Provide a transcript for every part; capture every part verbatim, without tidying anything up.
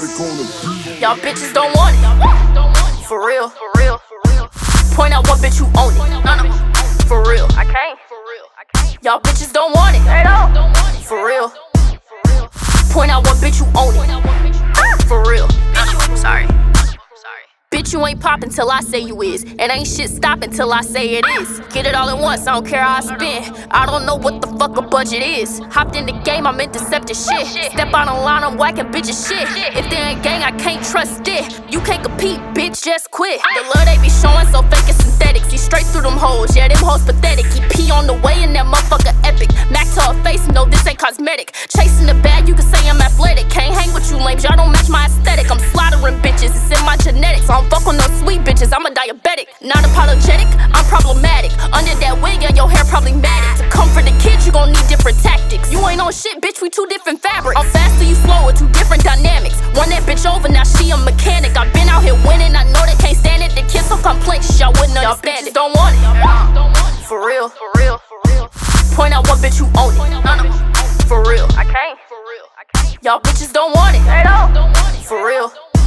Static on the beat. Y'all bitches don't want it. For real. For real. For real. Point out what bitch you own it. No, no. For real. I can't. For real. I can't. Y'all bitches don't want it. They don't. For real. For real. Point out what bitch you own it. For real. Sorry. Sorry. Bitch, you ain't poppin' till I say you is. And ain't shit stoppin' till I say it is. Get it all at once, I don't care how I spend. I don't know what the fuck a budget is. Hopped in the game, I'm in deceptive shit. Step out on line, I'm whacking bitches shit. If they ain't gang, I can't trust it. You can't compete, bitch, just quit. The love they be showing so fake and synthetic. See straight through them hoes, yeah, them hoes pathetic. He pee on the way and that motherfucker epic. Mac to her face, no, this ain't cosmetic. Chasing the bag, you can say I'm athletic. Can't hang with you lames, y'all don't match my aesthetic. I'm slaughtering bitches, it's in my genetics. I don't fuck on no sweet bitches, I'm a diabetic. Not apologetic, I'm problematic. Under that wig, yeah, your hair problematic. To comfort the kids, you gon' need different tactics. You ain't on shit, bitch, we two different fabrics. I'm faster, you slower, two different dynamics. Run that bitch over, now she a mechanic. I've been out here winning, I know they can't stand it. The kids so complex, y'all wouldn't y'all understand it. Don't want it. For real. For real. For real. Point out what bitch you own it. No, no. For real. I can't. For real. I can't. Y'all bitches don't want it. They don't. For real.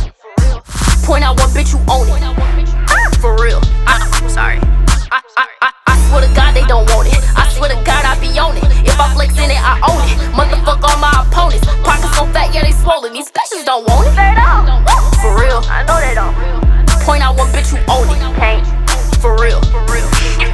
Point out what bitch you own it. For real. I, sorry. I, I, I, I swear to God they don't want it. I swear to God I be on it. If I flex in it, I own it. Motherfuck all my opponents. Pockets so fat, yeah they swollen. These bitches don't want it. They don't. For real. I know they don't. Point out what bitch you own it. Can't. For real. For real.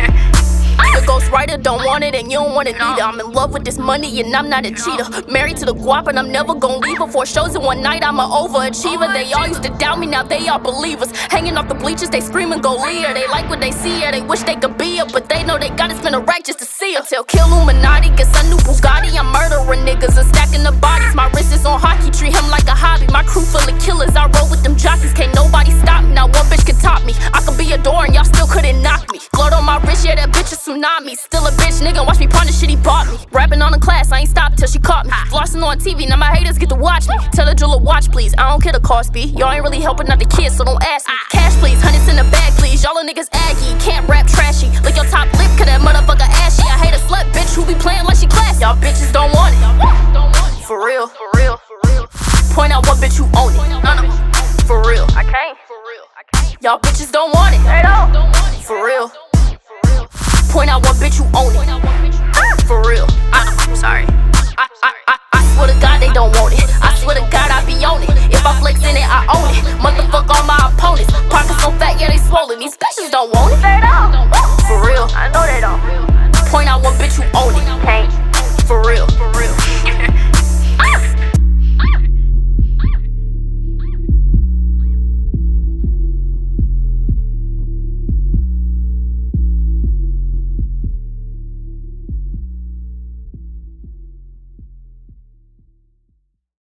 The ghostwriter don't want it and you don't want it either. I'm in love with this money and I'm not a cheater. Married to the guap and I'm never gon' leave her. Four shows in one night, I'm an overachiever. They all used to doubt me, now they all believers. Hanging off the bleachers, they screaming go Leah. They like what they see her, they wish they could be her. But they know they gotta spend a rack just to see her. Till Kill Illuminati gets a new Bugatti. I'm murdering niggas and stacking the bodies. My wrist is on hockey, treat him like a hobby. My crew full of killers, I roll with them jockeys. Can't nobody stop me, now one bitch can top me. I could be a door and y'all still couldn't knock me. Gloat on my wrist, yeah that bitch is tsunami. Still a bitch, nigga, watch me pawn the shit he bought me. Rapping on the class, I ain't stopped till she caught me. Flossing on T V, now my haters get to watch me. Tell the jeweler watch please, I don't care the cost be. Y'all ain't really helping out the kids, so don't ask me. Cash please, hundreds in the bag please. Y'all a niggas aggy, can't rap trashy. Lick your top lip, cause that motherfucker ashy. I hate a slut bitch who be playing like she classy. Y'all bitches don't want it. For real. For real. For real. Point out what bitch you own it. No, no.